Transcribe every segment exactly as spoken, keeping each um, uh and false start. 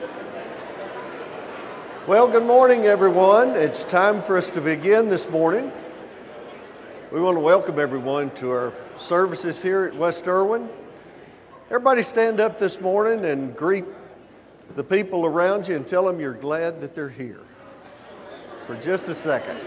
Well, good morning, everyone. It's time for us to begin this morning. We want to welcome everyone to our services here at West Irwin. Everybody stand up this morning and greet the people around you and tell them you're glad that they're here for just a second.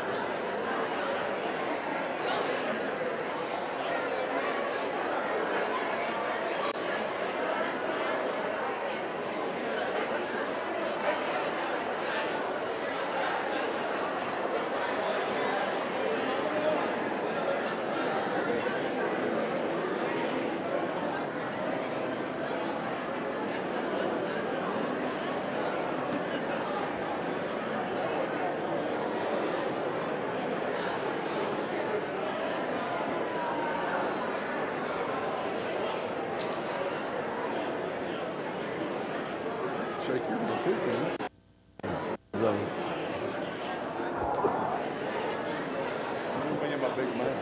Shake your hand too, can you? So, I'm being my big man.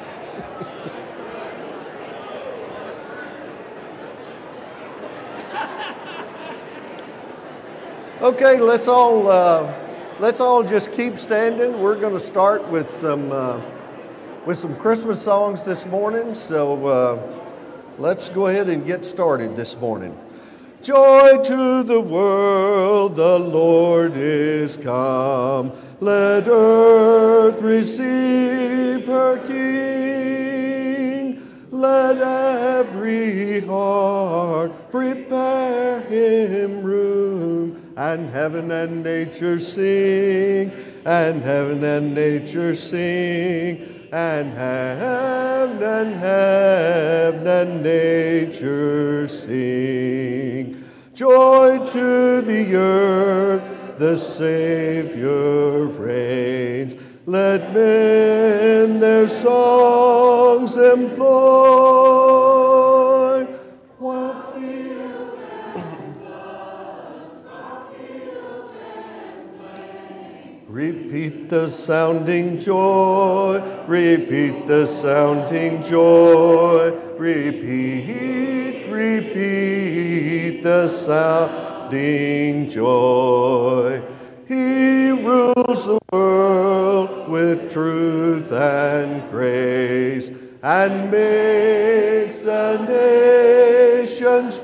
Okay, let's all uh, let's all just keep standing. We're going to start with some uh, with some Christmas songs this morning. So uh, let's go ahead and get started this morning. Joy to the world, the Lord is come. Let earth receive her King. Let every heart prepare him room. And heaven and nature sing, and heaven and nature sing, and heaven and heaven and nature sing. Joy to the earth, the Savior reigns. Let men their songs employ. While fields and floods, while fields and plains. Repeat the sounding joy, repeat the sounding joy, repeat, repeat the sounding joy. He rules the world with truth and grace, and makes the nations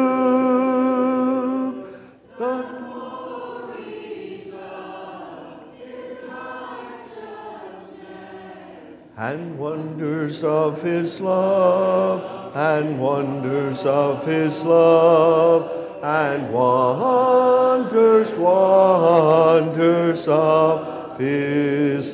prove the glories of his righteousness, and wonders of his love, and wonders of his love, and wonders, wonders of his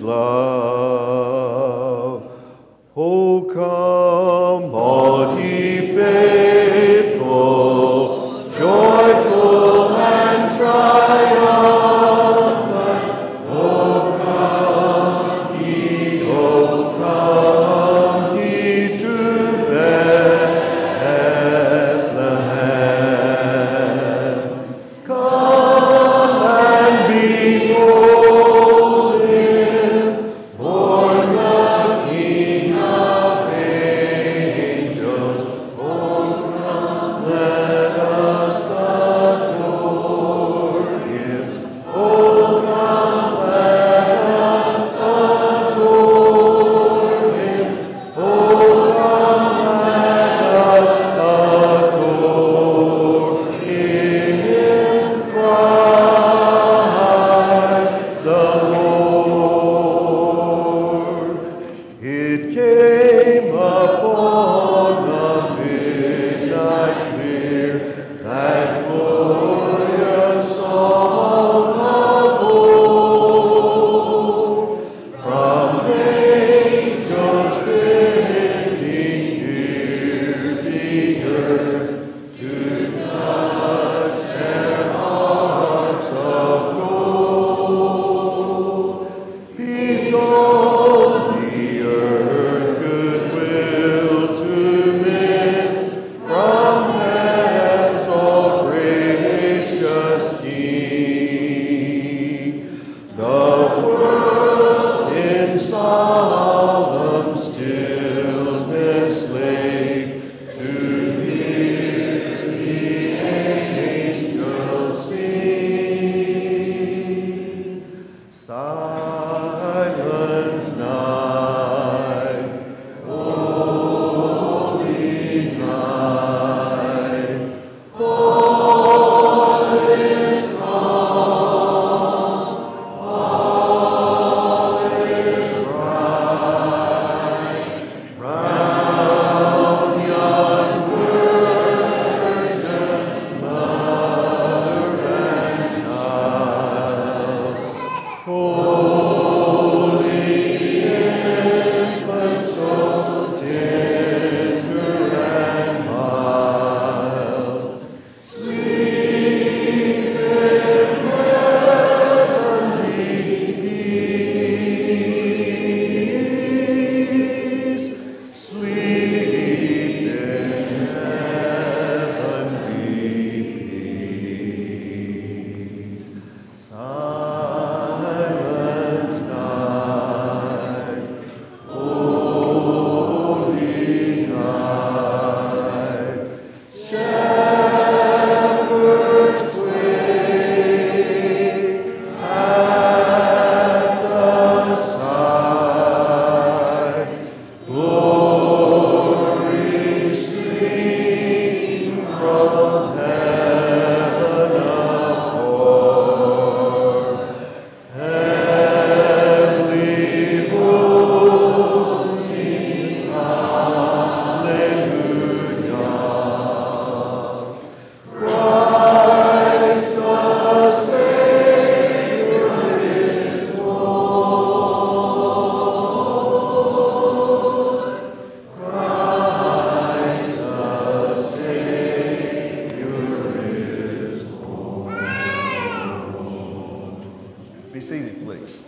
love. Oh, come, all ye faithful, joyful and triumphant. Oh, come ye, oh, come ye to Bethlehem. Come and behold him, seated, please.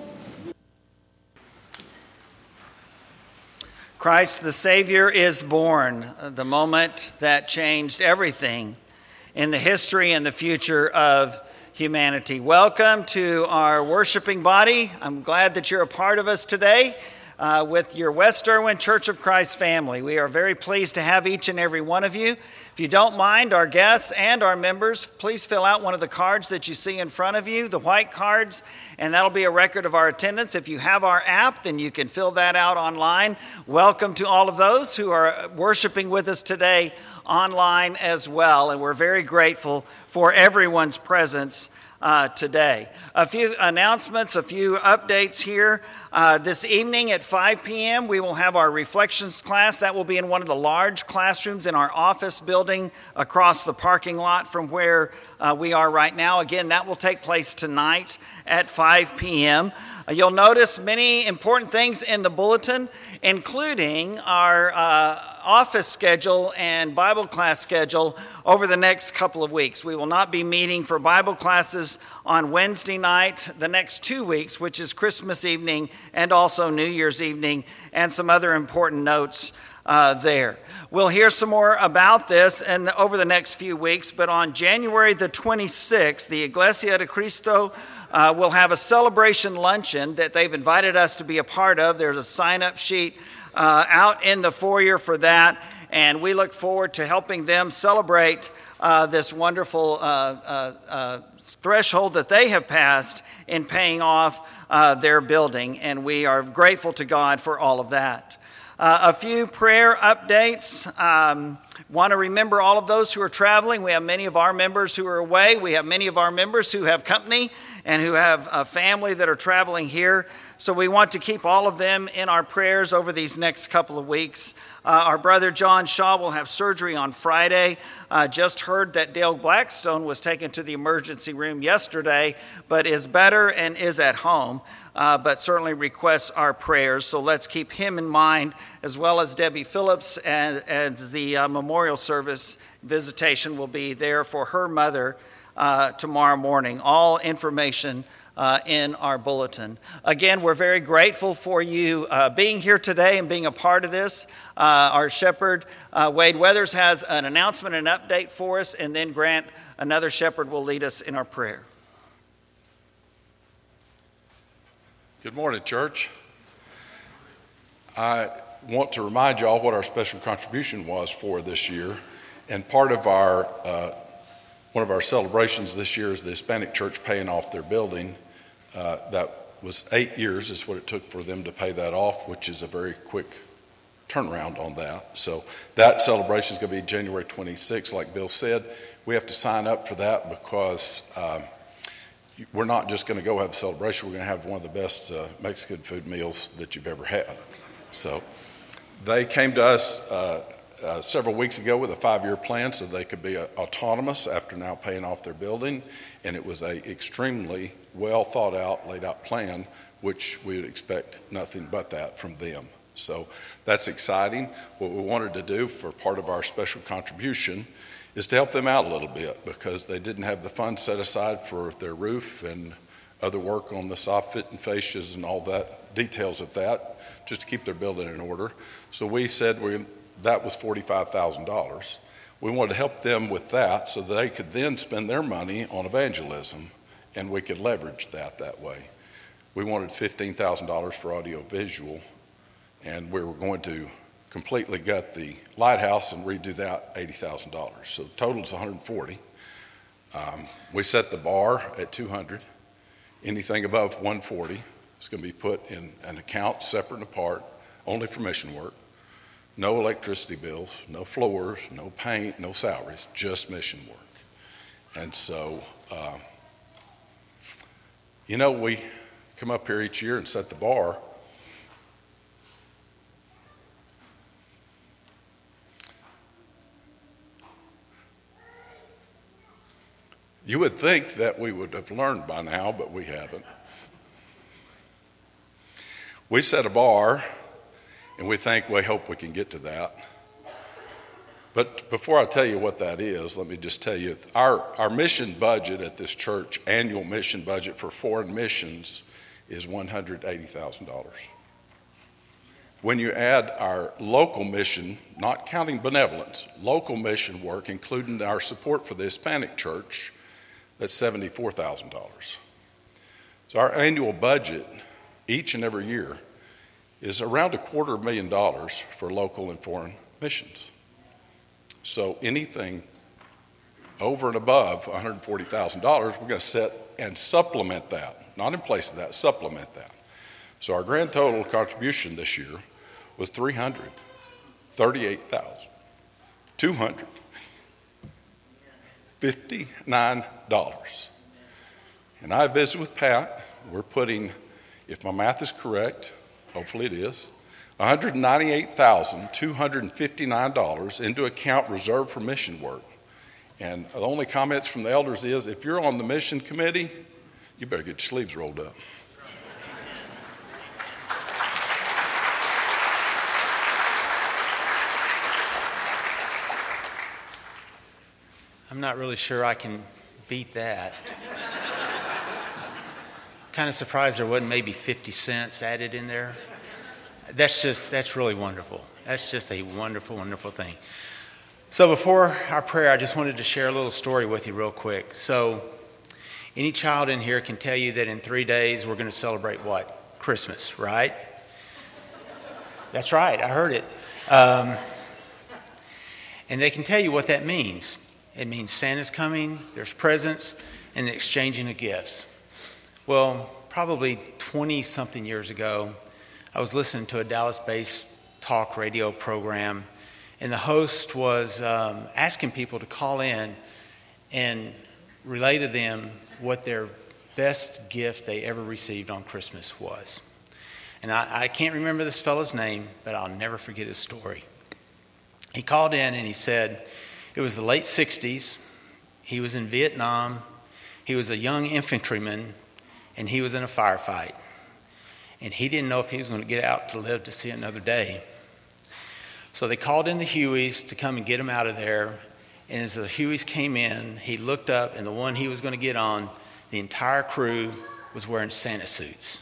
Christ the Savior is born, the moment that changed everything in the history and the future of humanity. Welcome to our worshiping body. I'm glad that you're a part of us today uh, with your West Erwin Church of Christ family. We are very pleased to have each and every one of you. If you don't mind, our guests and our members, please fill out one of the cards that you see in front of you, the white cards, and that'll be a record of our attendance. If you have our app, then you can fill that out online. Welcome to all of those who are worshiping with us today online as well, and we're very grateful for everyone's presence uh, today. A few announcements, a few updates here. Uh, this evening at five p.m. we will have our reflections class. That will be in one of the large classrooms in our office building across the parking lot from where uh, we are right now. Again, that will take place tonight at five p.m. Uh, you'll notice many important things in the bulletin, including our uh, office schedule and Bible class schedule over the next couple of weeks. We will not be meeting for Bible classes on Wednesday night the next two weeks, which is Christmas evening and also New Year's evening, and some other important notes uh, there. We'll hear some more about this and over the next few weeks, but on January the twenty-sixth, the Iglesia de Cristo uh, will have a celebration luncheon that they've invited us to be a part of. There's a sign-up sheet Uh, out in the foyer for that, and we look forward to helping them celebrate uh, this wonderful uh, uh, uh, threshold that they have passed in paying off uh, their building, and we are grateful to God for all of that. Uh, a few prayer updates. Um, want to remember all of those who are traveling. We have many of our members who are away. We have many of our members who have company and who have a family that are traveling here. So we want to keep all of them in our prayers over these next couple of weeks. Uh, our brother John Shaw will have surgery on Friday. Uh, just heard that Dale Blackstone was taken to the emergency room yesterday, but is better and is at home. Uh, but certainly requests our prayers. So let's keep him in mind, as well as Debbie Phillips, and, and the uh, memorial service visitation will be there for her mother uh, tomorrow morning. All information uh, in our bulletin. Again, we're very grateful for you uh, being here today and being a part of this. Uh, our shepherd, uh, Wade Weathers, has an announcement and update for us, and then Grant, another shepherd, will lead us in our prayer. Good morning, church. I want to remind you all what our special contribution was for this year. And part of our, uh, one of our celebrations this year is the Hispanic church paying off their building. Uh, that was eight years is what it took for them to pay that off, which is a very quick turnaround on that. So that celebration is going to be January twenty-sixth, like Bill said. We have to sign up for that because um, we're not just going to go have a celebration. We're going to have one of the best uh, Mexican food meals that you've ever had. So they came to us uh, uh, several weeks ago with a five-year plan so they could be uh, autonomous after now paying off their building. And it was a extremely well thought out, laid out plan, which we would expect nothing but that from them. So that's exciting. What we wanted to do for part of our special contribution is to help them out a little bit because they didn't have the funds set aside for their roof and other work on the soffit and fascias and all that, details of that, just to keep their building in order. So we said we, that was forty-five thousand dollars. We wanted to help them with that so that they could then spend their money on evangelism, and we could leverage that that way. We wanted fifteen thousand dollars for audiovisual, and we were going to completely gut the lighthouse and redo that eighty thousand dollars. So the total is one hundred forty thousand dollars. Um, we set the bar at two hundred thousand dollars. Anything above one hundred forty thousand dollars is going to be put in an account separate and apart, only for mission work. No electricity bills, no floors, no paint, no salaries, just mission work. And so, uh, you know, we come up here each year and set the bar. You would think that we would have learned by now, but we haven't. We set a bar, and we think, we hope we can get to that. But before I tell you what that is, let me just tell you, our, our mission budget at this church, annual mission budget for foreign missions, is one hundred eighty thousand dollars. When you add our local mission, not counting benevolence, local mission work, including our support for the Hispanic church, that's seventy-four thousand dollars. So our annual budget each and every year is around a quarter of a million dollars for local and foreign missions. So anything over and above one hundred forty thousand dollars, we're going to set and supplement that, not in place of that, supplement that. So our grand total contribution this year was three hundred thirty-eight thousand two hundred fifty-nine dollars. And I visited with Pat. We're putting, if my math is correct, hopefully it is, one hundred ninety-eight thousand two hundred fifty-nine dollars into account reserved for mission work. And the only comments from the elders is, if you're on the mission committee, you better get your sleeves rolled up. I'm not really sure I can beat that. Kind of surprised there wasn't maybe fifty cents added in there. That's just, that's really wonderful. That's just a wonderful, wonderful thing. So before our prayer, I just wanted to share a little story with you real quick. So any child in here can tell you that in three days we're going to celebrate what? Christmas, right? That's right, I heard it. Um, and they can tell you what that means. It means Santa's coming, there's presents, and the exchanging of gifts. Well, probably twenty-something years ago, I was listening to a Dallas-based talk radio program, and the host was um, asking people to call in and relay to them what their best gift they ever received on Christmas was. And I, I can't remember this fellow's name, but I'll never forget his story. He called in and he said it was the late sixties. He was in Vietnam. He was a young infantryman, and he was in a firefight. And he didn't know if he was going to get out to live to see another day. So they called in the Hueys to come and get him out of there. And as the Hueys came in, he looked up, and the one he was going to get on, the entire crew was wearing Santa suits.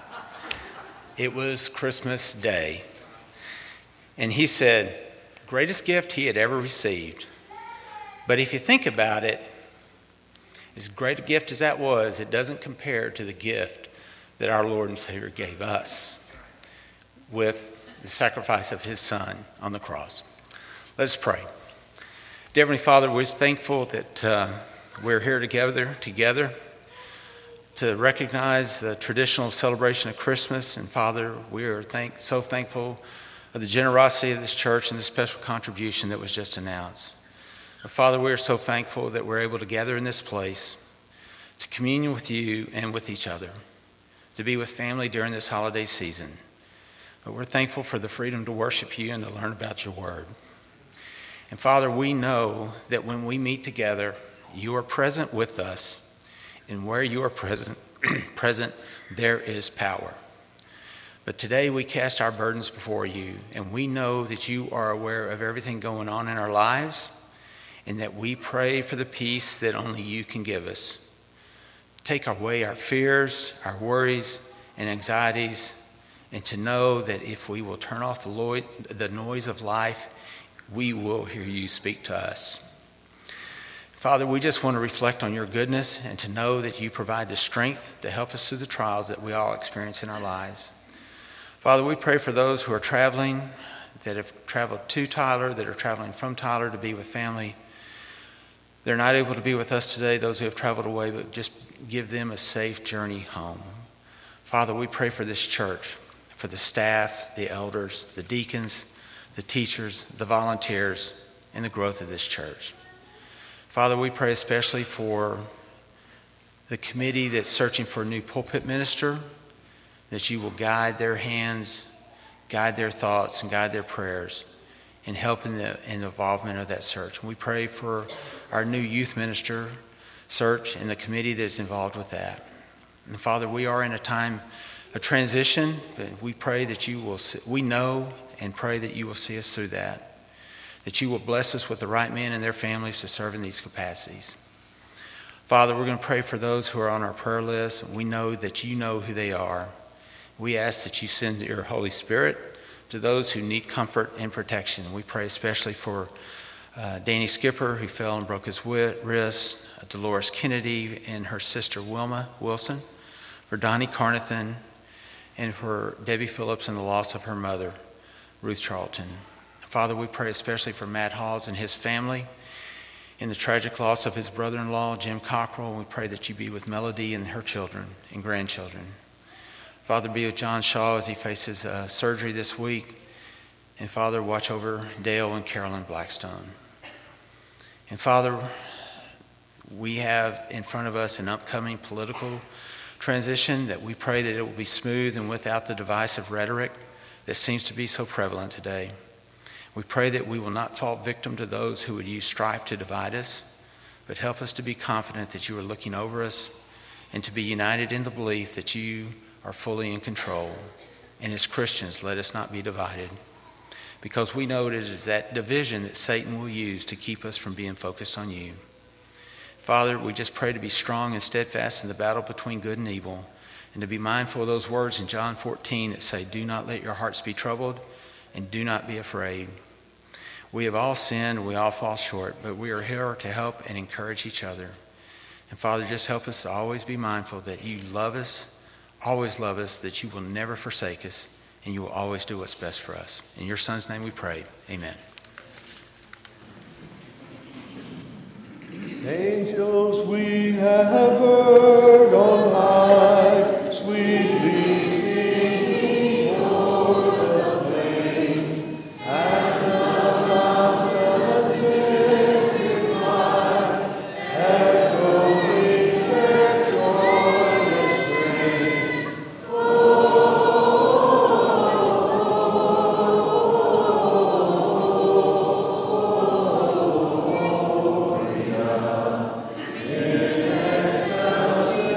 It was Christmas Day. And he said, greatest gift he had ever received. But if you think about it, as great a gift as that was, it doesn't compare to the gift that our Lord and Savior gave us with the sacrifice of his Son on the cross. Let us pray. Dear Heavenly Father, we're thankful that uh, we're here together, together to recognize the traditional celebration of Christmas. And Father, we are thank, so thankful of the generosity of this church and the special contribution that was just announced. But Father, we are so thankful that we're able to gather in this place to commune with you and with each other, to be with family during this holiday season. But we're thankful for the freedom to worship you and to learn about your word. And Father, we know that when we meet together, you are present with us, and where you are present, present, there is power. But today we cast our burdens before you, and we know that you are aware of everything going on in our lives, and that we pray for the peace that only you can give us. Take away our fears, our worries, and anxieties, and to know that if we will turn off the, lo- the noise of life, we will hear you speak to us. Father, we just want to reflect on your goodness and to know that you provide the strength to help us through the trials that we all experience in our lives. Father, we pray for those who are traveling, that have traveled to Tyler, that are traveling from Tyler to be with family. They're not able to be with us today, those who have traveled away, but just give them a safe journey home. Father, we pray for this church, for the staff, the elders, the deacons, the teachers, the volunteers, and the growth of this church. Father, we pray especially for the committee that's searching for a new pulpit minister, that you will guide their hands, guide their thoughts, and guide their prayers in helping the, in the involvement of that search. And we pray for our new youth minister search and the committee that is involved with that. And Father, we are in a time of transition, but we pray that you will, we know and pray that you will see us through that. that you will bless us with the right men and their families to serve in these capacities. Father, we're going to pray for those who are on our prayer list. We know that you know who they are. We ask that you send your Holy Spirit to those who need comfort and protection. We pray especially for uh, Danny Skipper, who fell and broke his wi- wrist, uh, Dolores Kennedy and her sister Wilma Wilson, for Donnie Carnathan, and for Debbie Phillips and the loss of her mother, Ruth Charlton. Father, we pray especially for Matt Hawes and his family in the tragic loss of his brother-in-law, Jim Cockrell. And we pray that you be with Melody and her children and grandchildren. Father, be with John Shaw as he faces uh, surgery this week. And Father, watch over Dale and Carolyn Blackstone. And Father, we have in front of us an upcoming political transition that we pray that it will be smooth and without the divisive rhetoric that seems to be so prevalent today. We pray that we will not fall victim to those who would use strife to divide us, but help us to be confident that you are looking over us and to be united in the belief that you are fully in control. And as Christians, let us not be divided, because we know it is that division that Satan will use to keep us from being focused on you. Father, we just pray to be strong and steadfast in the battle between good and evil, and to be mindful of those words in John fourteen that say, do not let your hearts be troubled, and do not be afraid. We have all sinned and we all fall short, but we are here to help and encourage each other. And Father, just help us to always be mindful that you love us, always love us, that you will never forsake us, and you will always do what's best for us. In your Son's name we pray. Amen. Angels we have heard on high, sweetly singing o'er the plains, and the mountains in reply, echoing their joyous strains. In excelsis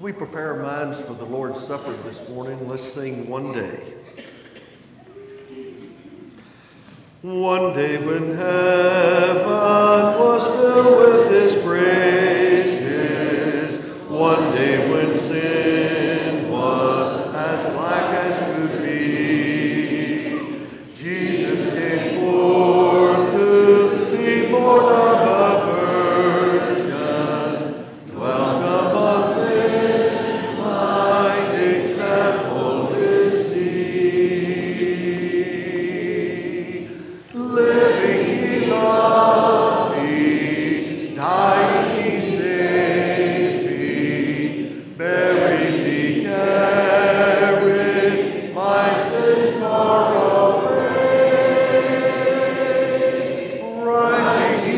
we prepare our minds for the Lord's Supper this morning, let's sing One Day. One day when heaven was filled with his praises, one day when sin was as black as could be, Jesus came forth to be born of a virgin, dwelt among men, my example to see. Living he loved me, dying he saved me, buried he carried my sins far away, rising he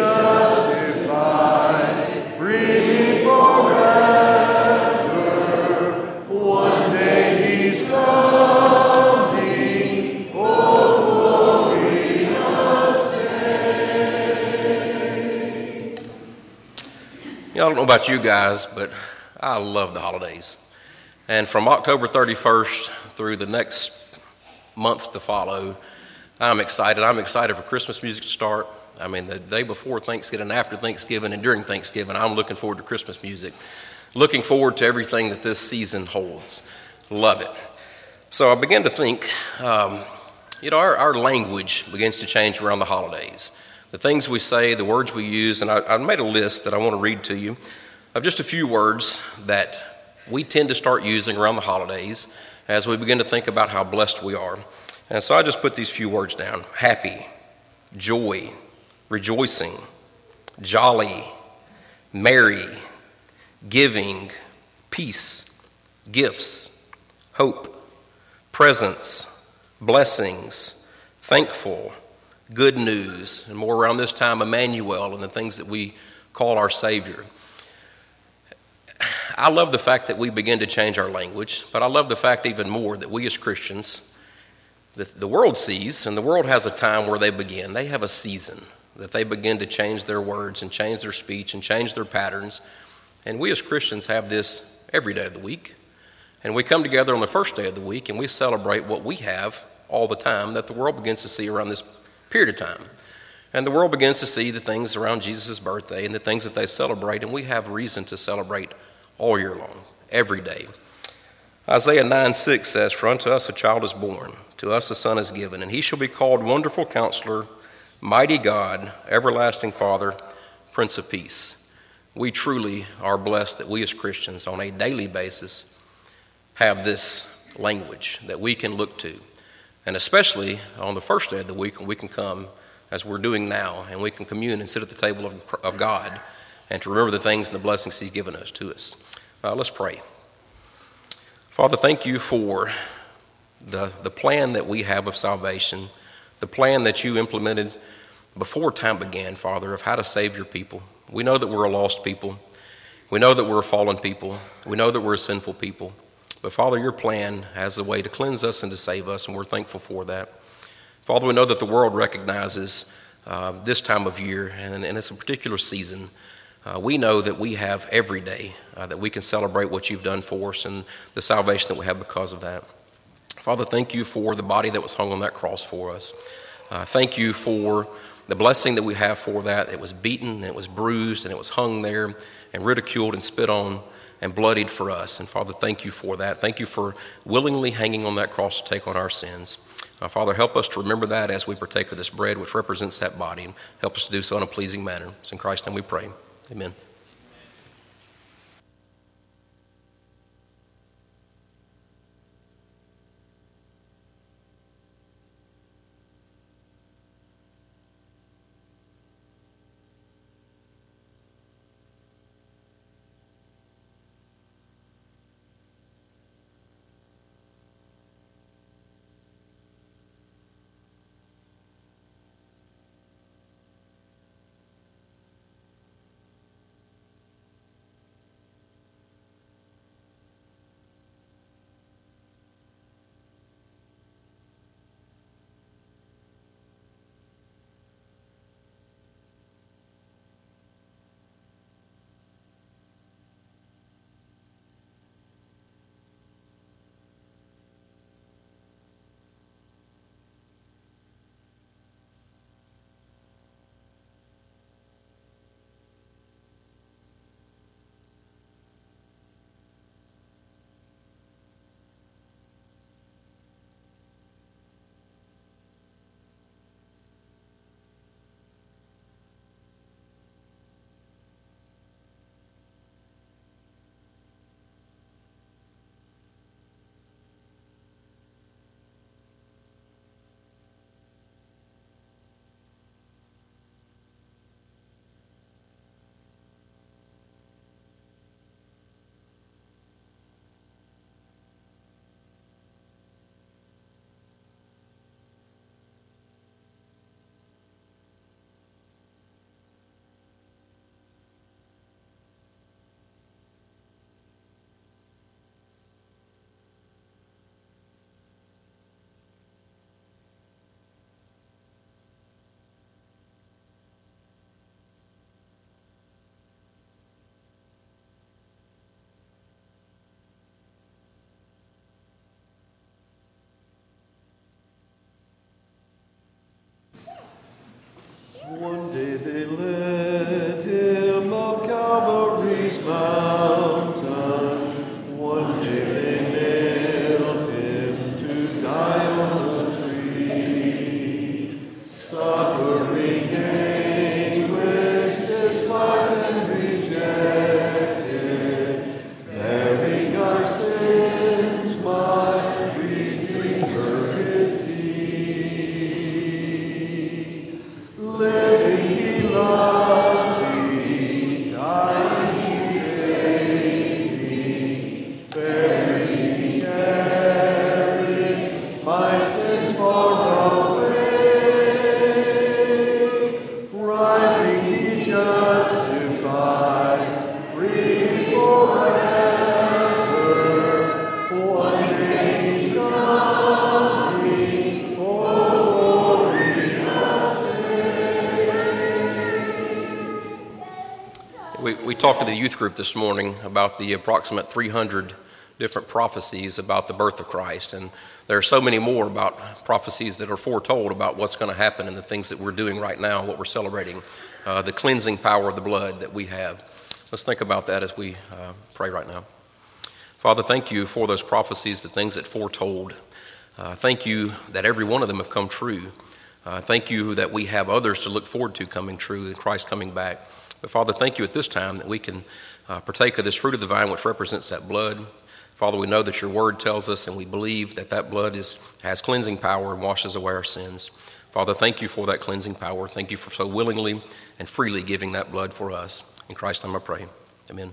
justified, freely forever. One day he's coming, oh glorious day. You know, I don't know about you guys, but I love the holidays. And from October thirty-first through the next months to follow, I'm excited. I'm excited for Christmas music to start. I mean, the day before Thanksgiving, after Thanksgiving, and during Thanksgiving, I'm looking forward to Christmas music. Looking forward to everything that this season holds. Love it. So I began to think, um, you know, our, our language begins to change around the holidays. The things we say, the words we use, and I, I made a list that I want to read to you of just a few words that we tend to start using around the holidays as we begin to think about how blessed we are. And so I just put these few words down: happy, joy, rejoicing, jolly, merry, giving, peace, gifts, hope, presents, blessings, thankful, good news, and more around this time, Emmanuel, and the things that we call our Savior. I love the fact that we begin to change our language, but I love the fact even more that we as Christians, the, the world sees, and the world has a time where they begin. They have a season that they begin to change their words and change their speech and change their patterns. And we as Christians have this every day of the week. And we come together on the first day of the week and we celebrate what we have all the time that the world begins to see around this period of time. And the world begins to see the things around Jesus' birthday and the things that they celebrate, and we have reason to celebrate all year long, every day. Isaiah nine six says, "For unto us a child is born, to us a son is given, and he shall be called Wonderful Counselor, Mighty God, Everlasting Father, Prince of Peace." We truly are blessed that we as Christians on a daily basis have this language that we can look to. And especially on the first day of the week when we can come, as we're doing now, and we can commune and sit at the table of, of God and to remember the things and the blessings he's given us to us. Uh, let's pray. Father, thank you for the, the plan that we have of salvation, the plan that you implemented before time began, Father, of how to save your people. We know that we're a lost people. We know that we're a fallen people. We know that we're a sinful people. But Father, your plan has a way to cleanse us and to save us, and we're thankful for that. Father, we know that the world recognizes uh, this time of year, and, and it's a particular season. Uh, we know that we have every day uh, that we can celebrate what you've done for us and the salvation that we have because of that. Father, thank you for the body that was hung on that cross for us. Uh, thank you for the blessing that we have for that. It was beaten, and it was bruised, and it was hung there and ridiculed and spit on and bloodied for us. And Father, thank you for that. Thank you for willingly hanging on that cross to take on our sins. Uh, Father, help us to remember that as we partake of this bread, which represents that body, and help us to do so in a pleasing manner. It's in Christ's name we pray. Amen. One day they led him up Calvary's mountain. One day they nailed him to die on the tree. Suffering, anguish, despised and rejected, bearing our sins, my Redeemer is he. Living he loved me, dying he saved me, buried he carried my sins far away, rising he justified, freely forever. One day he's coming, oh glorious We, we talked to the youth group this morning about the approximate three hundred different prophecies about the birth of Christ. And there are so many more about prophecies that are foretold about what's going to happen and the things that we're doing right now, what we're celebrating, uh, the cleansing power of the blood that we have. Let's think about that as we uh, pray right now. Father, thank you for those prophecies, the things that foretold. Uh, thank you that every one of them have come true. Uh, thank you that we have others to look forward to coming true and Christ coming back. But Father, thank you at this time that we can uh, partake of this fruit of the vine which represents that blood. Father, we know that your word tells us and we believe that that blood is, has cleansing power and washes away our sins. Father, thank you for that cleansing power. Thank you for so willingly and freely giving that blood for us. In Christ's name I pray. Amen.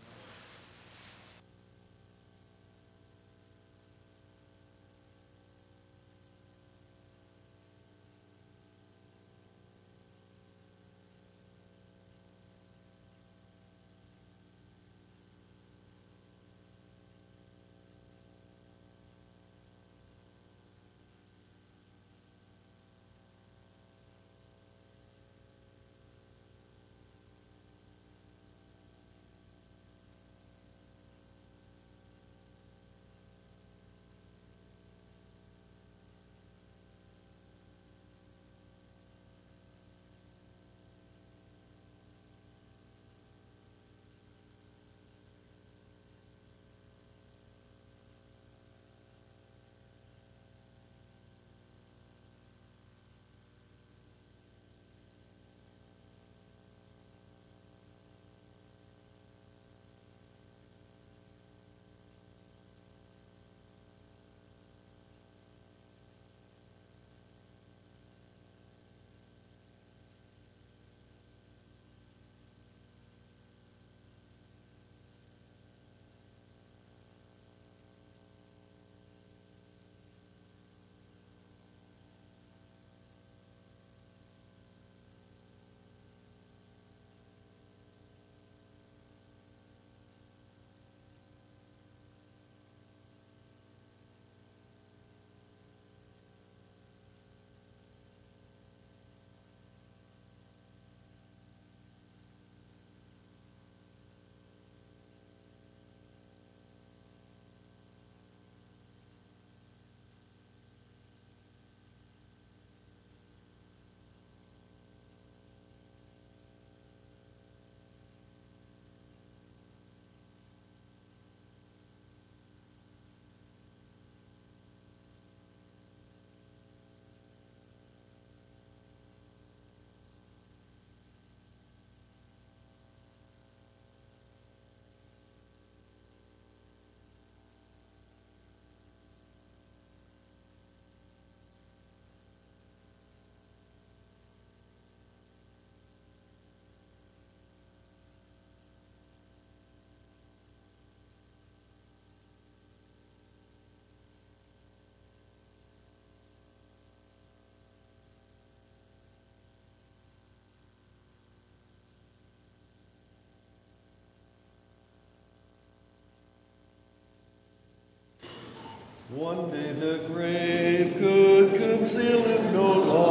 One day the grave could conceal him no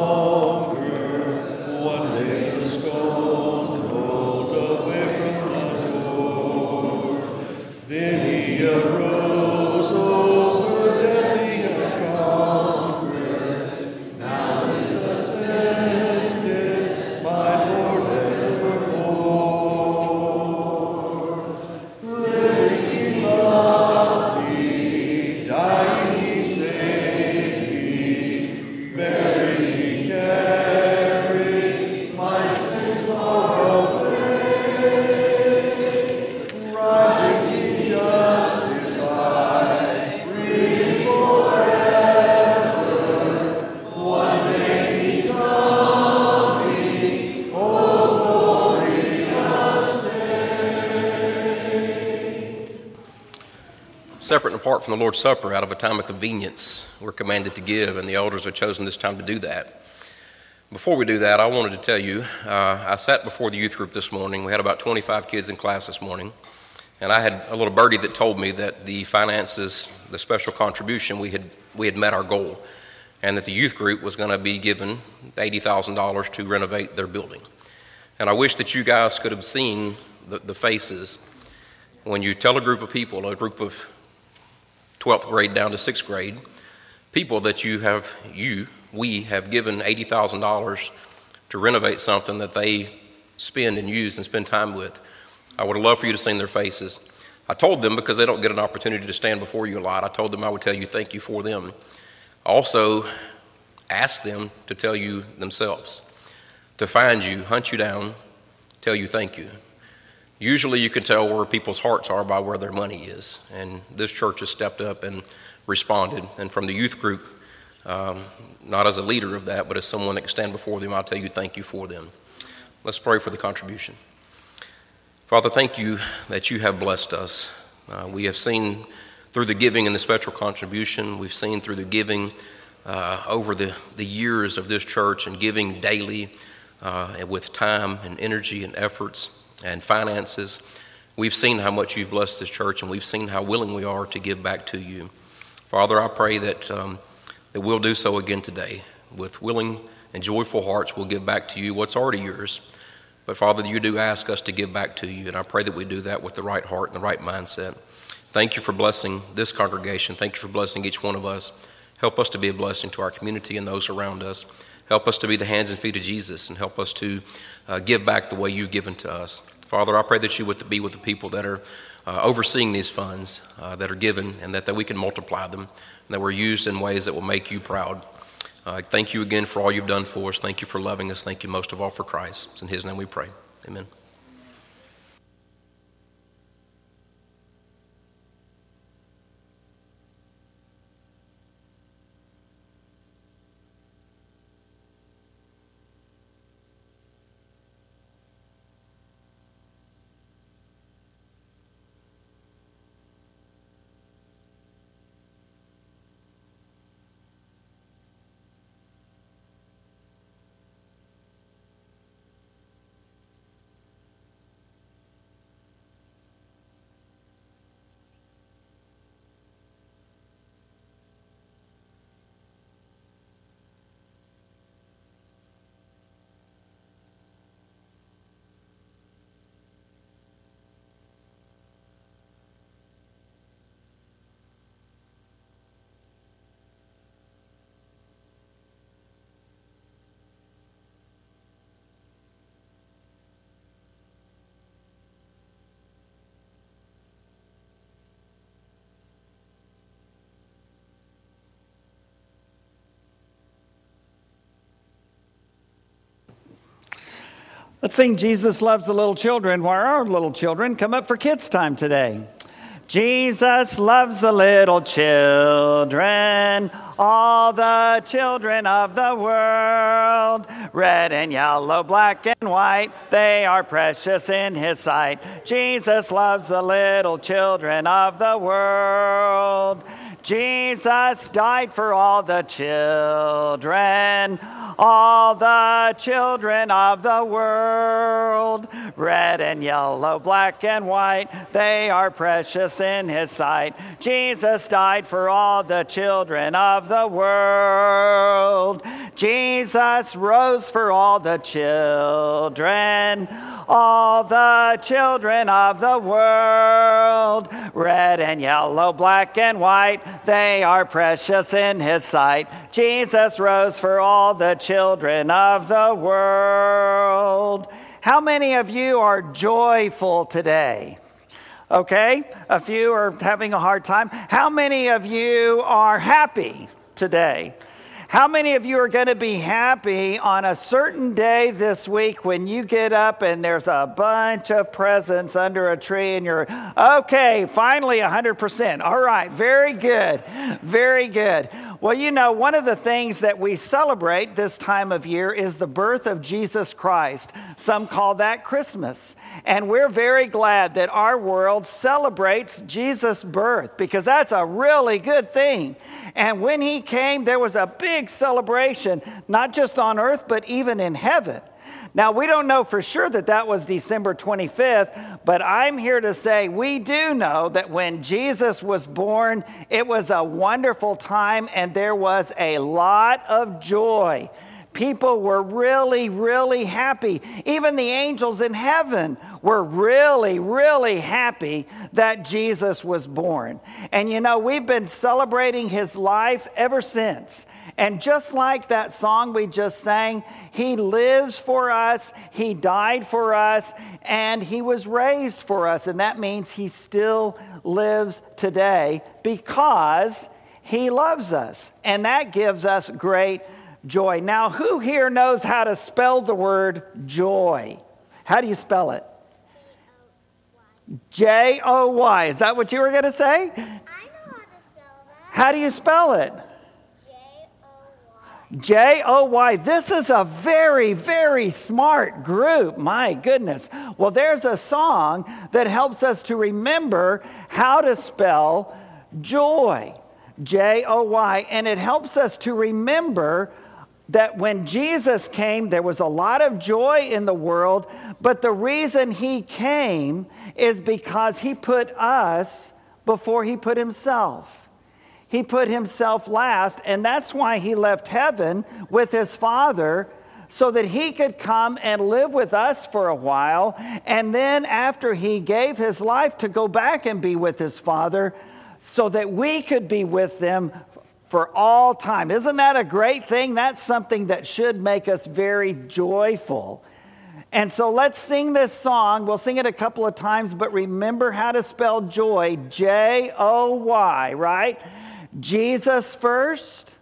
longer. One day the stone rolled away from the door. Then he arose over death he had conquered. Now he's ascended separate and apart from the Lord's Supper, out of a time of convenience, we're commanded to give, and the elders have chosen this time to do that. Before we do that, I wanted to tell you, uh, I sat before the youth group this morning. We had about twenty-five kids in class this morning, and I had a little birdie that told me that the finances, the special contribution, we had we had met our goal, and that the youth group was going to be given eighty thousand dollars to renovate their building. And I wish that you guys could have seen the, the faces when you tell a group of people, a group of twelfth grade down to sixth grade, people that you have, you, we have given eighty thousand dollars to renovate something that they spend and use and spend time with. I would have loved for you to see their faces. I told them, because they don't get an opportunity to stand before you a lot, I told them I would tell you thank you for them. I also asked them to tell you themselves, to find you, hunt you down, tell you thank you. Usually you can tell where people's hearts are by where their money is, and this church has stepped up and responded. And from the youth group, um, not as a leader of that, but as someone that can stand before them, I'll tell you thank you for them. Let's pray for the contribution. Father, thank you that you have blessed us. Uh, we have seen through the giving and the special contribution, we've seen through the giving uh, over the, the years of this church and giving daily uh, and with time and energy and efforts and finances. We've seen how much you've blessed this church, and we've seen how willing we are to give back to you. Father, I pray that, um, that we'll do so again today. With willing and joyful hearts, we'll give back to you what's already yours. But Father, you do ask us to give back to you, and I pray that we do that with the right heart and the right mindset. Thank you for blessing this congregation. Thank you for blessing each one of us. Help us to be a blessing to our community and those around us. Help us to be the hands and feet of Jesus, and help us to uh, give back the way you've given to us. Father, I pray that you would be with the people that are uh, overseeing these funds uh, that are given, and that, that we can multiply them, and that we're used in ways that will make you proud. Uh, thank you again for all you've done for us. Thank you for loving us. Thank you most of all for Christ. It's in his name we pray. Amen. Let's sing Jesus Loves the Little Children while our little children come up for kids' time today. Jesus loves the little children, all the children of the world. Red and yellow, black and white, they are precious in his sight. Jesus loves the little children of the world. Jesus died for all the children, all the children of the world. Red and yellow, black and white, they are precious in his sight. Jesus died for all the children of the world. Jesus rose for all the children, all the children of the world. Red and yellow, black and white, they are precious in his sight. Jesus rose for all the children of the world. How many of you are joyful today? Okay, a few are having a hard time. How many of you are happy today? How many of you are going to be happy on a certain day this week when you get up and there's a bunch of presents under a tree and you're, okay, finally one hundred percent. All right, very good, very good. Well, you know, one of the things that we celebrate this time of year is the birth of Jesus Christ. Some call that Christmas. And we're very glad that our world celebrates Jesus' birth because that's a really good thing. And when he came, there was a big celebration, not just on earth, but even in heaven. Now, we don't know for sure that that was December twenty-fifth, but I'm here to say we do know that when Jesus was born, it was a wonderful time and there was a lot of joy. People were really, really happy. Even the angels in heaven were really, really happy that Jesus was born. And you know, we've been celebrating his life ever since. And just like that song we just sang, he lives for us, he died for us, and he was raised for us. And that means he still lives today because he loves us. And that gives us great joy. Now, who here knows how to spell the word joy? How do you spell it? J O Y. Is that what you were going to say? I know how to spell that. How do you spell it? J O Y. This is a very, very smart group. My goodness. Well, there's a song that helps us to remember how to spell joy. J O Y. And it helps us to remember that when Jesus came, there was a lot of joy in the world. But the reason he came is because he put us before he put himself. He put himself last, and that's why he left heaven with his Father so that he could come and live with us for a while, and then after he gave his life to go back and be with his Father so that we could be with them for all time. Isn't that a great thing? That's something that should make us very joyful. And so let's sing this song. We'll sing it a couple of times, but remember how to spell joy. J O Y, right? Jesus first,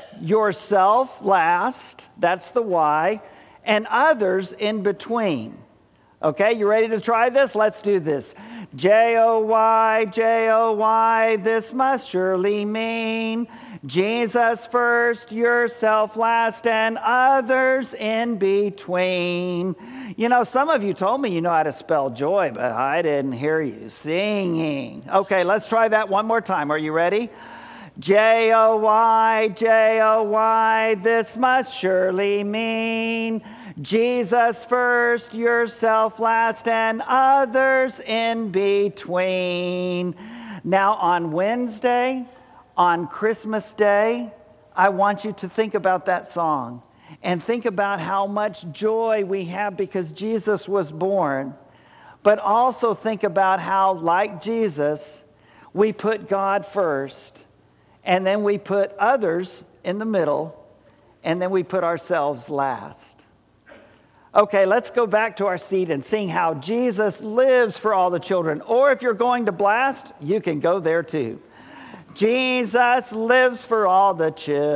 yourself last, that's the Y, and others in between. Okay, you ready to try this? Let's do this. J O Y, J O Y, this must surely mean Jesus first, yourself last, and others in between. You know, some of you told me you know how to spell joy, but I didn't hear you singing. Okay, let's try that one more time. Are you ready? J O Y, J O Y, this must surely mean Jesus first, yourself last, and others in between. Now on Wednesday, on Christmas Day, I want you to think about that song and think about how much joy we have because Jesus was born. But also think about how, like Jesus, we put God first. And then we put others in the middle, and then we put ourselves last. Okay, let's go back to our seat and sing how Jesus lives for all the children. Or if you're going to blast, you can go there too. Jesus lives for all the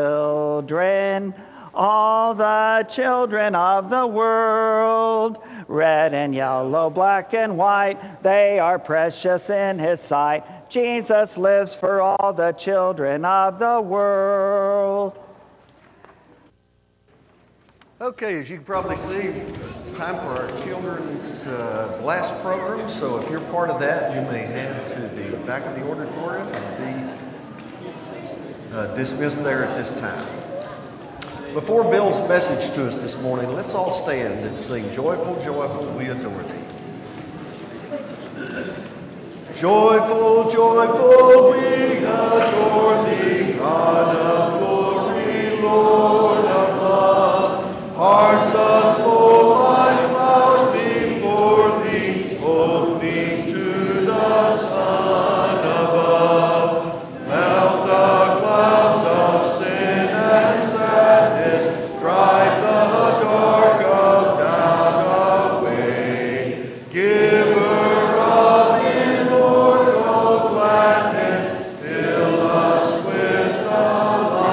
children, all the children of the world. Red and yellow, black and white, they are precious in his sight. Jesus lives for all the children of the world. Okay, as you can probably see, it's time for our children's uh, blast program. So if you're part of that, you may head to the back of the auditorium and be uh, dismissed there at this time. Before Bill's message to us this morning, let's all stand and sing Joyful, Joyful, We Adore Thee. Joyful, joyful, we adore thee, God of glory, Lord of love. Hearts unfold like flowers before thee, opening to the sun above. Melt the clouds of sin and sadness, drive the dark of doubt away. Giver of immortal gladness, fill us with the light.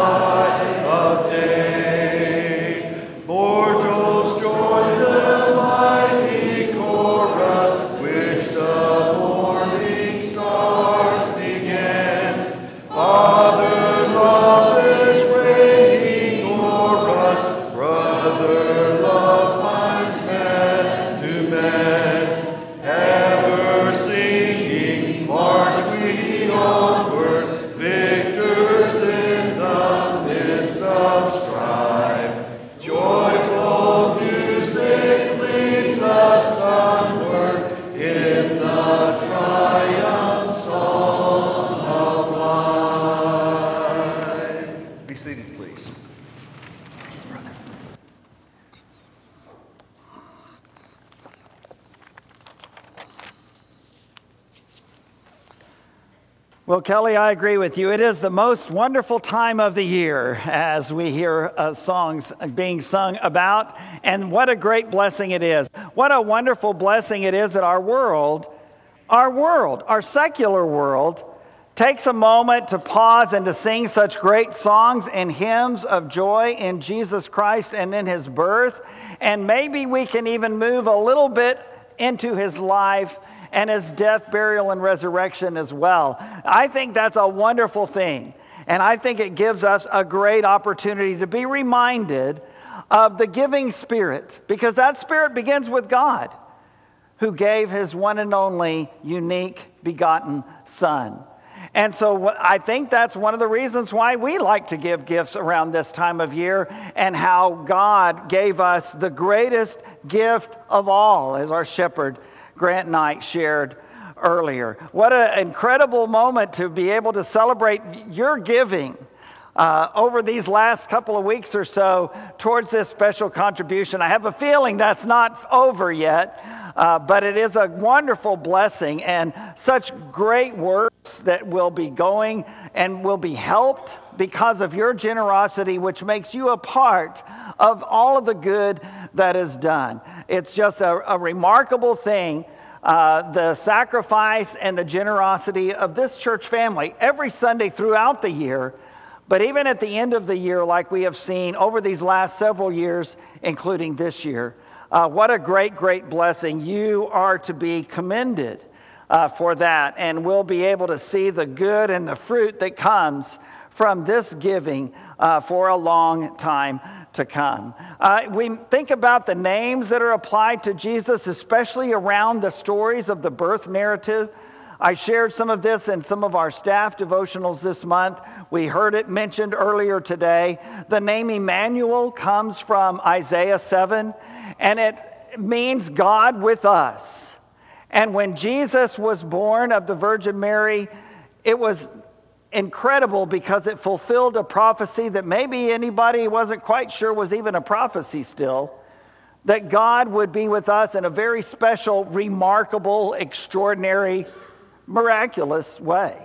Well, Kelly, I agree with you. It is the most wonderful time of the year as we hear uh, songs being sung about, and what a great blessing it is. What a wonderful blessing it is that our world, our world, our secular world, takes a moment to pause and to sing such great songs and hymns of joy in Jesus Christ and in his birth. And maybe we can even move a little bit into his life and his death, burial, and resurrection as well. I think that's a wonderful thing. And I think it gives us a great opportunity to be reminded of the giving spirit, because that spirit begins with God, who gave his one and only unique begotten Son. And so I think that's one of the reasons why we like to give gifts around this time of year, and how God gave us the greatest gift of all, as our shepherd Grant Knight shared earlier. What an incredible moment to be able to celebrate your giving uh, over these last couple of weeks or so towards this special contribution. I have a feeling that's not over yet, uh, but it is a wonderful blessing, and such great works that will be going and will be helped because of your generosity, which makes you a part of all of the good that is done. It's just a, a remarkable thing, uh, the sacrifice and the generosity of this church family every Sunday throughout the year, but even at the end of the year, like we have seen over these last several years, including this year. Uh, what a great, great blessing. You are to be commended uh, for that, and we'll be able to see the good and the fruit that comes from this giving uh, for a long time to come. Uh, we think about the names that are applied to Jesus, especially around the stories of the birth narrative. I shared some of this in some of our staff devotionals this month. We heard it mentioned earlier today. The name Emmanuel comes from Isaiah seven, and it means God with us. And when Jesus was born of the Virgin Mary, it was incredible because it fulfilled a prophecy that maybe anybody wasn't quite sure was even a prophecy still, that God would be with us in a very special, remarkable, extraordinary, miraculous way.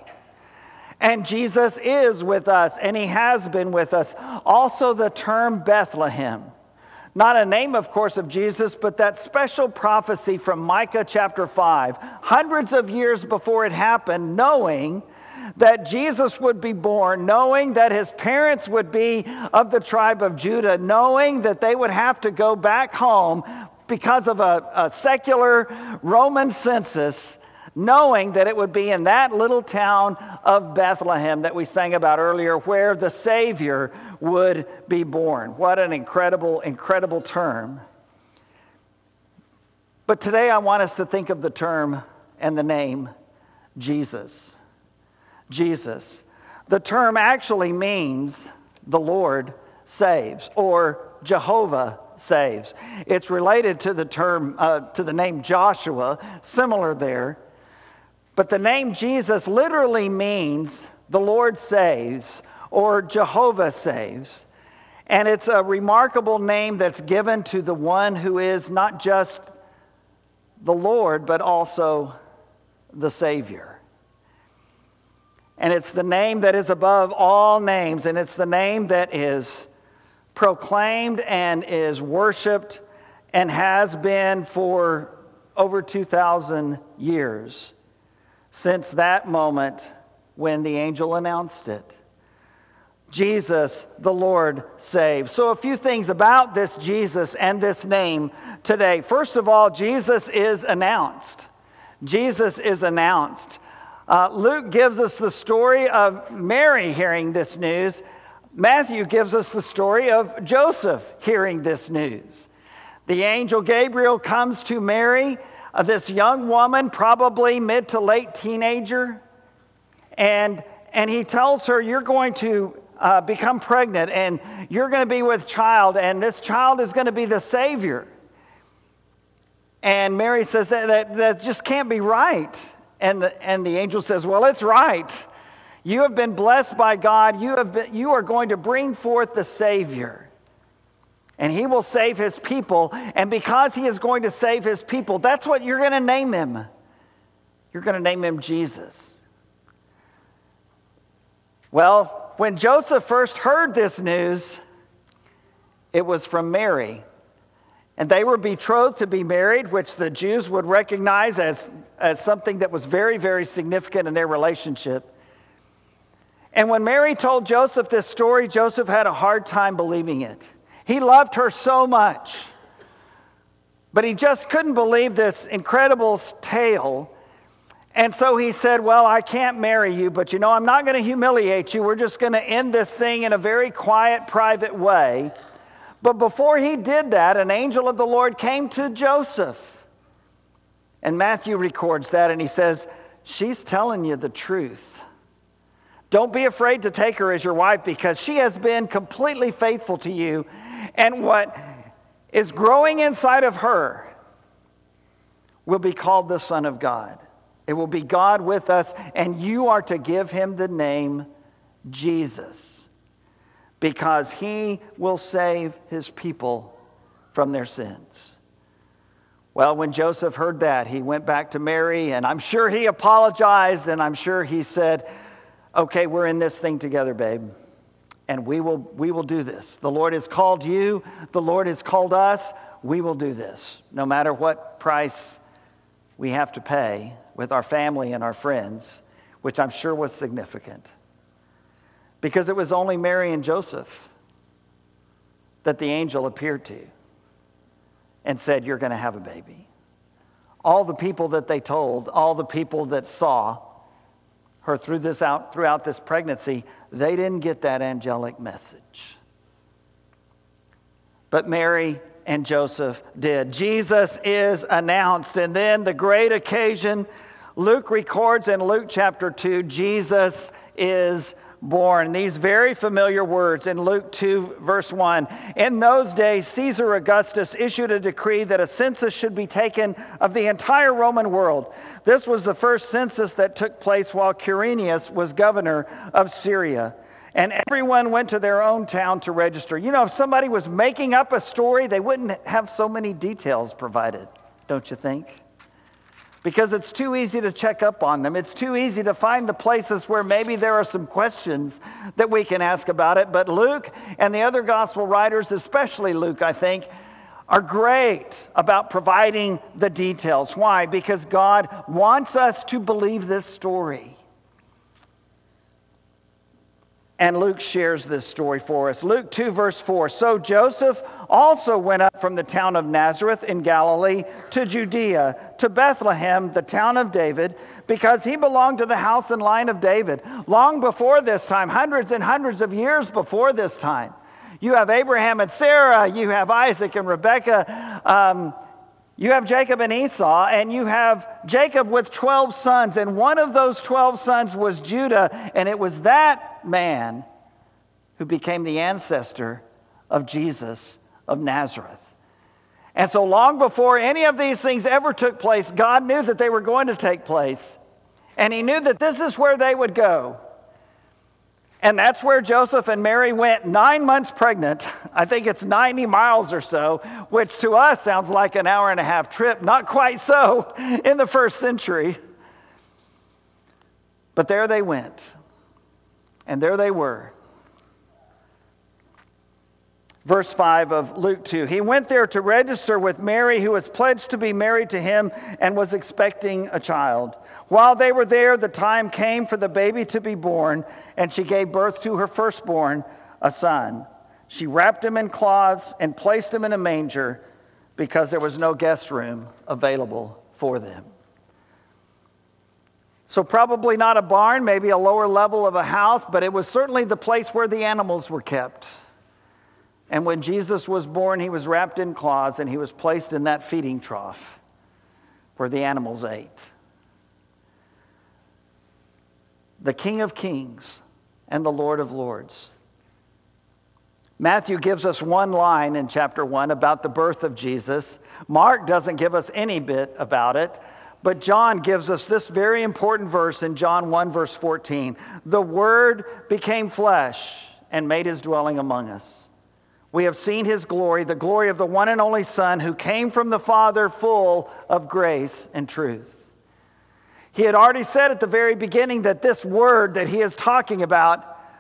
And Jesus is with us, and he has been with us. Also, the term Bethlehem, not a name, of course, of Jesus, but that special prophecy from Micah chapter five, hundreds of years before it happened, knowing that Jesus would be born, knowing that his parents would be of the tribe of Judah, knowing that they would have to go back home because of a, a secular Roman census, knowing that it would be in that little town of Bethlehem that we sang about earlier, where the Savior would be born. What an incredible, incredible term. But today I want us to think of the term and the name Jesus. Jesus. The term actually means the Lord saves, or Jehovah saves. It's related to the term, uh, to the name Joshua, similar there. But the name Jesus literally means the Lord saves, or Jehovah saves. And it's a remarkable name that's given to the one who is not just the Lord, but also the Savior. And it's the name that is above all names, and it's the name that is proclaimed and is worshiped and has been for over two thousand years, since that moment when the angel announced it. Jesus, the Lord, saves. So a few things about this Jesus and this name today. First of all, Jesus is announced. Jesus is announced. Uh, Luke gives us the story of Mary hearing this news. Matthew gives us the story of Joseph hearing this news. The angel Gabriel comes to Mary, uh, this young woman, probably mid to late teenager, and, and he tells her, you're going to uh, become pregnant, and you're going to be with child, and this child is going to be the Savior. And Mary says, that, that, that just can't be right. And the, and the angel says, well, it's right. You have been blessed by God. You, have been, you are going to bring forth the Savior. And he will save his people. And because he is going to save his people, that's what you're going to name him. You're going to name him Jesus. Well, when Joseph first heard this news, it was from Mary. And they were betrothed to be married, which the Jews would recognize as, as something that was very, very significant in their relationship. And when Mary told Joseph this story, Joseph had a hard time believing it. He loved her so much, but he just couldn't believe this incredible tale. And so he said, well, I can't marry you, but you know, I'm not going to humiliate you. We're just going to end this thing in a very quiet, private way. But before he did that, an angel of the Lord came to Joseph. And Matthew records that, and he says, she's telling you the truth. Don't be afraid to take her as your wife, because she has been completely faithful to you. And what is growing inside of her will be called the Son of God. It will be God with us, and you are to give him the name Jesus, because he will save his people from their sins. Well, when Joseph heard that, he went back to Mary, and I'm sure he apologized, and I'm sure he said, okay, we're in this thing together, babe, and we will, we will do this. The Lord has called you. The Lord has called us. We will do this, no matter what price we have to pay with our family and our friends, which I'm sure was significant. Because it was only Mary and Joseph that the angel appeared to and said, you're going to have a baby. All the people that they told, all the people that saw her through this out, throughout this pregnancy, they didn't get that angelic message. But Mary and Joseph did. Jesus is announced, and then the great occasion, Luke records in Luke chapter two, Jesus is born. These very familiar words in Luke two, verse one. In those days, Caesar Augustus issued a decree that a census should be taken of the entire Roman world. This was the first census that took place while Quirinius was governor of Syria. And everyone went to their own town to register. You know, if somebody was making up a story, they wouldn't have so many details provided, don't you think? Because it's too easy to check up on them. It's too easy to find the places where maybe there are some questions that we can ask about it. But Luke and the other gospel writers, especially Luke, I think, are great about providing the details. Why? Because God wants us to believe this story. And Luke shares this story for us. Luke two, verse four. So Joseph also went up from the town of Nazareth in Galilee to Judea, to Bethlehem, the town of David, because he belonged to the house and line of David. Long before this time, hundreds and hundreds of years before this time. You have Abraham and Sarah, you have Isaac and Rebekah, um, you have Jacob and Esau, and you have Jacob with twelve sons, and one of those twelve sons was Judah, and it was that man who became the ancestor of Jesus of Nazareth. And so long before any of these things ever took place, God knew that they were going to take place, and he knew that this is where they would go. And that's where Joseph and Mary went, nine months pregnant. I think it's ninety miles or so, which to us sounds like an hour and a half trip. Not quite so in the first century. But there they went. And there they were. Verse five of Luke two. He went there to register with Mary, who was pledged to be married to him and was expecting a child. While they were there, the time came for the baby to be born, and she gave birth to her firstborn, a son. She wrapped him in cloths and placed him in a manger because there was no guest room available for them. So probably not a barn, maybe a lower level of a house, but it was certainly the place where the animals were kept. And when Jesus was born, he was wrapped in cloths and he was placed in that feeding trough where the animals ate. The King of Kings and the Lord of Lords. Matthew gives us one line in chapter one about the birth of Jesus. Mark doesn't give us any bit about it, but John gives us this very important verse in John one, verse fourteen. The Word became flesh and made his dwelling among us. We have seen his glory, the glory of the one and only Son who came from the Father, full of grace and truth. He had already said at the very beginning that this word that he is talking about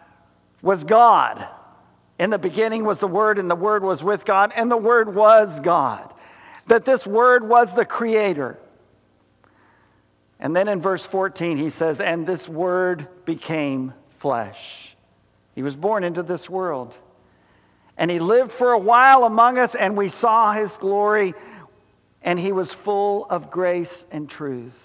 was God. In the beginning was the Word, and the Word was with God, and the Word was God. That this Word was the Creator. And then in verse fourteen he says, and this Word became flesh. He was born into this world. And he lived for a while among us, and we saw his glory, and he was full of grace and truth,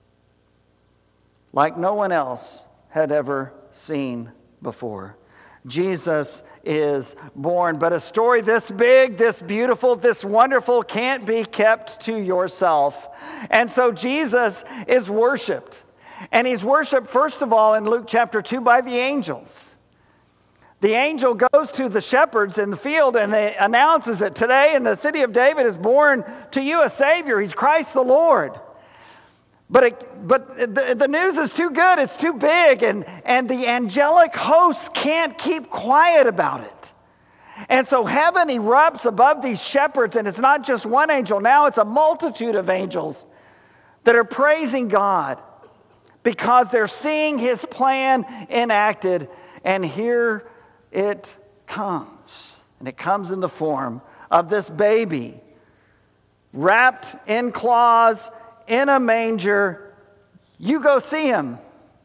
like no one else had ever seen before. Jesus is born. But a story this big, this beautiful, this wonderful can't be kept to yourself. And so Jesus is worshiped. And he's worshiped, first of all, in Luke chapter two by the angels. The angel goes to the shepherds in the field and they announces that today in the city of David is born to you a Savior. He's Christ the Lord. But it, but the, the news is too good. It's too big. And, and the angelic hosts can't keep quiet about it. And so heaven erupts above these shepherds. And it's not just one angel. Now it's a multitude of angels that are praising God because they're seeing his plan enacted. And here it comes. And it comes in the form of this baby wrapped in cloths, in a manger. You go see him.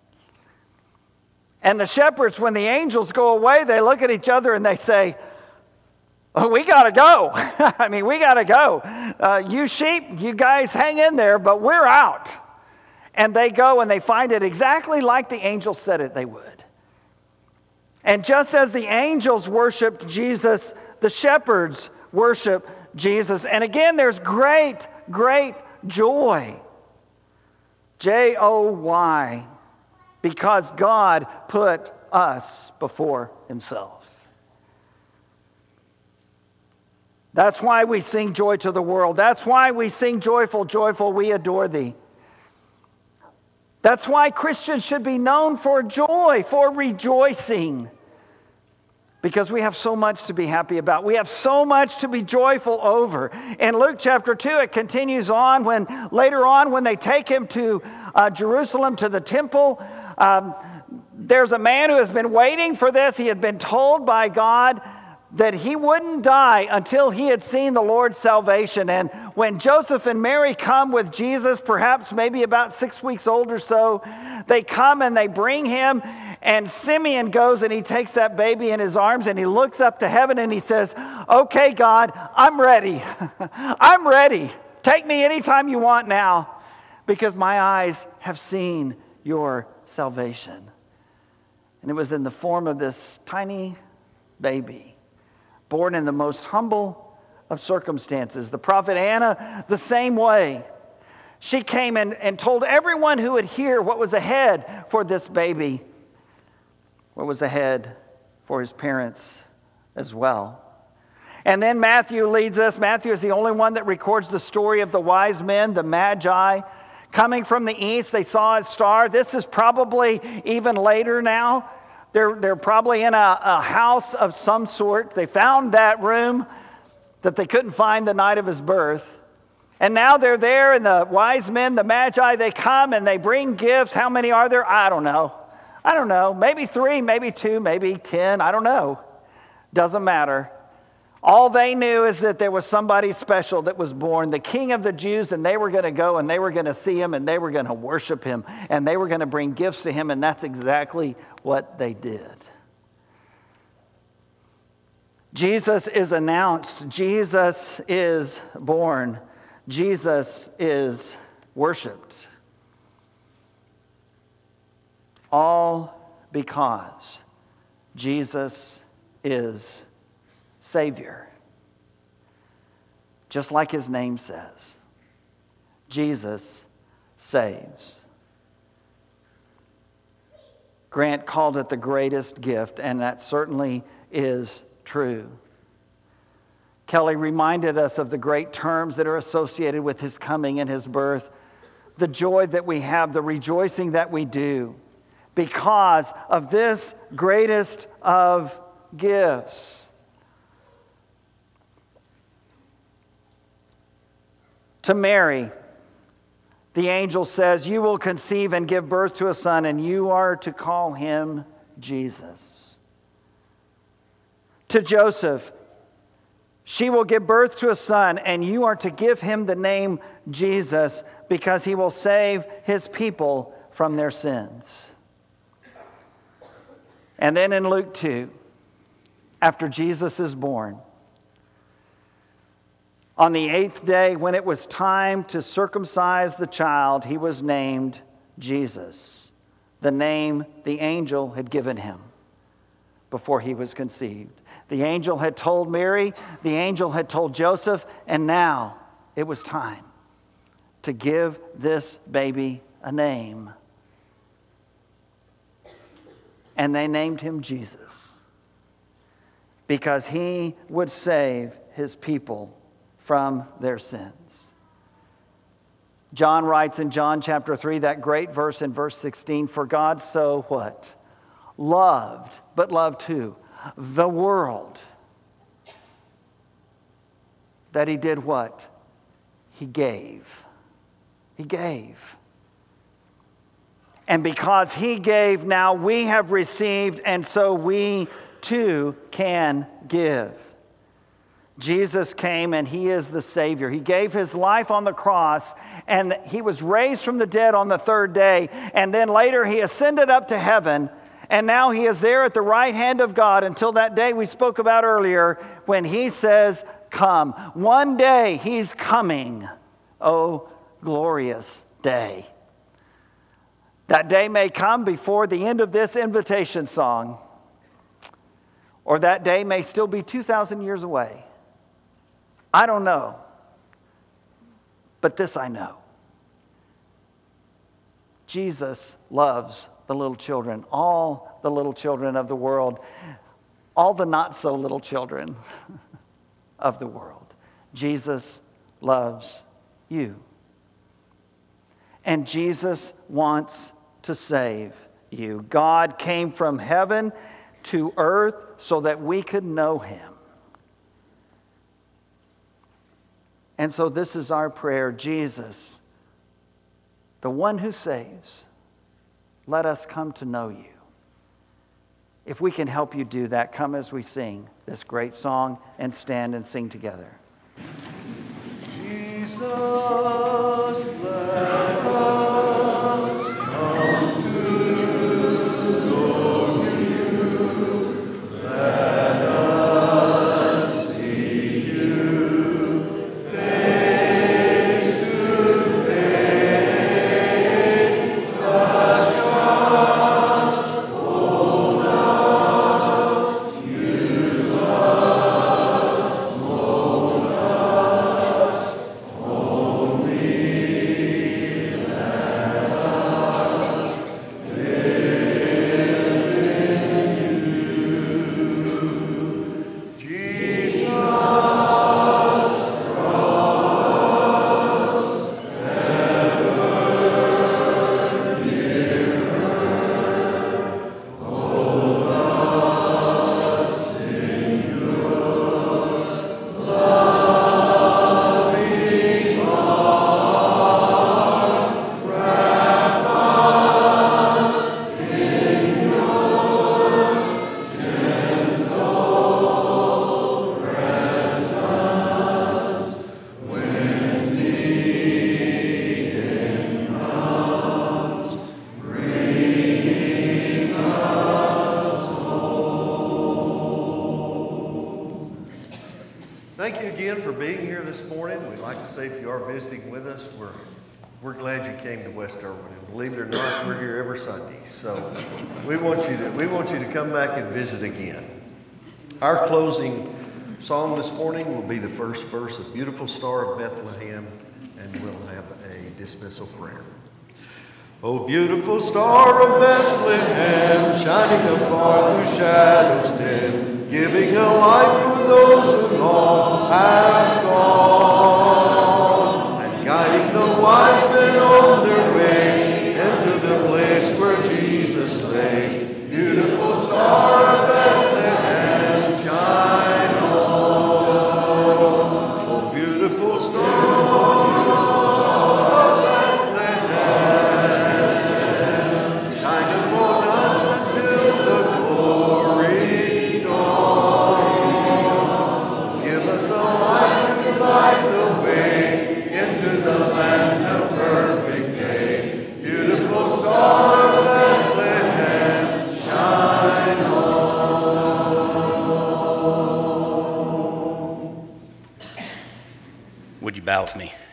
And the shepherds, when the angels go away, they look at each other and they say, oh, we got to go. I mean, we got to go. Uh, you sheep, you guys hang in there, but we're out. And they go and they find it exactly like the angels said it they would. And just as the angels worshiped Jesus, the shepherds worship Jesus. And again, there's great, great joy. J O Y. Because God put us before himself. That's why we sing joy to the world. That's why we sing joyful, joyful, we adore thee. That's why Christians should be known for joy, for rejoicing. Because we have so much to be happy about. We have so much to be joyful over. In Luke chapter two, it continues on when later on when they take him to uh, Jerusalem to the temple. Um, there's a man who has been waiting for this. He had been told by God that he wouldn't die until he had seen the Lord's salvation. And when Joseph and Mary come with Jesus, perhaps maybe about six weeks old or so, they come and they bring him. And Simeon goes and he takes that baby in his arms and he looks up to heaven and he says, okay, God, I'm ready. I'm ready. Take me anytime you want now because my eyes have seen your salvation. And it was in the form of this tiny baby, born in the most humble of circumstances. The prophet Anna, the same way. She came and, and told everyone who would hear what was ahead for this baby, what was ahead for his parents as well. And then Matthew leads us. Matthew is the only one that records the story of the wise men, the Magi. Coming from the east, they saw a star. This is probably even later now. They're, they're probably in a, a house of some sort. They found that room that they couldn't find the night of his birth. And now they're there, and the wise men, the Magi, they come and they bring gifts. How many are there? I don't know. I don't know. Maybe three, maybe two, maybe ten. I don't know. Doesn't matter. All they knew is that there was somebody special that was born, the King of the Jews, and they were going to go and they were going to see him and they were going to worship him and they were going to bring gifts to him, and that's exactly what they did. Jesus is announced. Jesus is born. Jesus is worshiped. All because Jesus is Savior. Just like his name says, Jesus saves. Grant called it the greatest gift, and that certainly is true. Kelly reminded us of the great terms that are associated with his coming and his birth, the joy that we have, the rejoicing that we do, because of this greatest of gifts. To Mary, the angel says, you will conceive and give birth to a son, and you are to call him Jesus. to Joseph, "She will give birth to a son, and you are to give him the name Jesus, because he will save his people from their sins." And then in Luke two, after Jesus is born, on the eighth day, when it was time to circumcise the child, he was named Jesus, the name the angel had given him before he was conceived. The angel had told Mary, the angel had told Joseph, and now it was time to give this baby a name. And they named him Jesus, because he would save his people from their sins. John writes in John chapter three, that great verse in verse sixteen, "For God so" what? Loved, but loved who? The world. That he did what? He gave. He gave. And because he gave, now we have received, and so we too can give. Jesus came and he is the Savior. He gave his life on the cross, and he was raised from the dead on the third day. And then later he ascended up to heaven, and now he is there at the right hand of God until that day we spoke about earlier when he says, "Come." One day he's coming. Oh, glorious day. That day may come before the end of this invitation song, or that day may still be two thousand years away. I don't know. But this I know. Jesus loves the little children, all the little children of the world, all the not so little children of the world. Jesus loves you. And Jesus wants to save you. God came from heaven to earth so that we could know him. And so this is our prayer: Jesus, the one who saves, let us come to know you. If we can help you do that, come as we sing this great song and stand and sing together. Jesus, let us come to know you. Let us see you face to face. Touch us, hold us, use us, mold us. Thank you again for being here this morning. We'd like to say if you are visiting with us, we're, we're glad you came to West Erwin. And believe it or not, we're here every Sunday. So we want you to, we want you to come back and visit again. Our closing song this morning will be the first verse of Beautiful Star of Bethlehem, and we'll have a dismissal prayer. Oh, beautiful star of Bethlehem, shining afar through shadows dim, giving a light for those who long have gone, and guiding the wise men on their way into the place where Jesus lay. Beautiful star of Bethlehem, shine on. Oh, beautiful star. Shine upon us until the glory dawn. bow with me.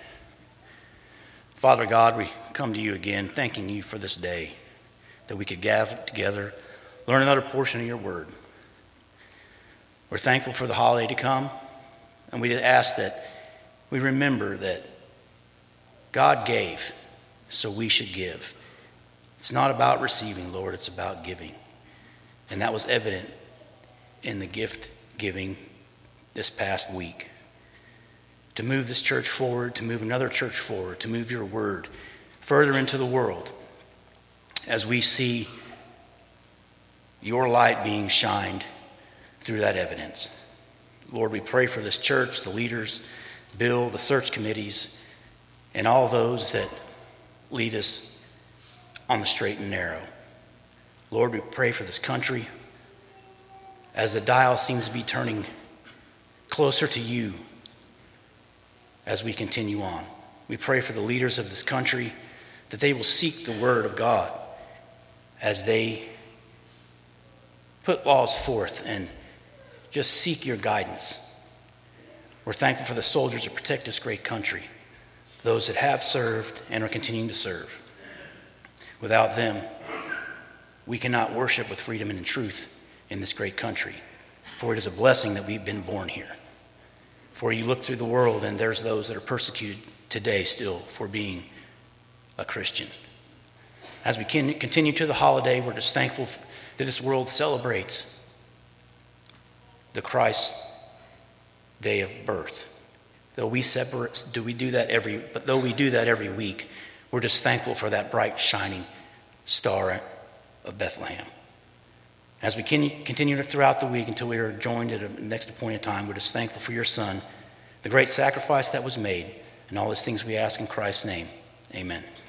Father God, we come to you again, thanking you for this day, that we could gather together, learn another portion of your word. We're thankful for the holiday to come, and we ask that we remember that God gave, so we should give. It's not about receiving, Lord, it's about giving. And that was evident in the gift giving this past week. To move this church forward, to move another church forward, to move your word further into the world as we see your light being shined through that evidence. Lord, we pray for this church, the leaders, Bill, the search committees, and all those that lead us on the straight and narrow. Lord, we pray for this country as the dial seems to be turning closer to you as we continue on. We pray for the leaders of this country that they will seek the word of God as they put laws forth and just seek your guidance. We're thankful for the soldiers that protect this great country, those that have served and are continuing to serve. Without them, we cannot worship with freedom and in truth in this great country, for it is a blessing that we've been born here. For you look through the world and there's those that are persecuted today still for being a Christian. As we can continue to the holiday, we're just thankful that this world celebrates the Christ day of birth. Though we separate, do we do that every, but though we do that every week, we're just thankful for that bright shining star of Bethlehem. As we continue throughout the week until we are joined at a next appointed time, we're just thankful for your Son, the great sacrifice that was made, and all these things we ask in Christ's name. Amen.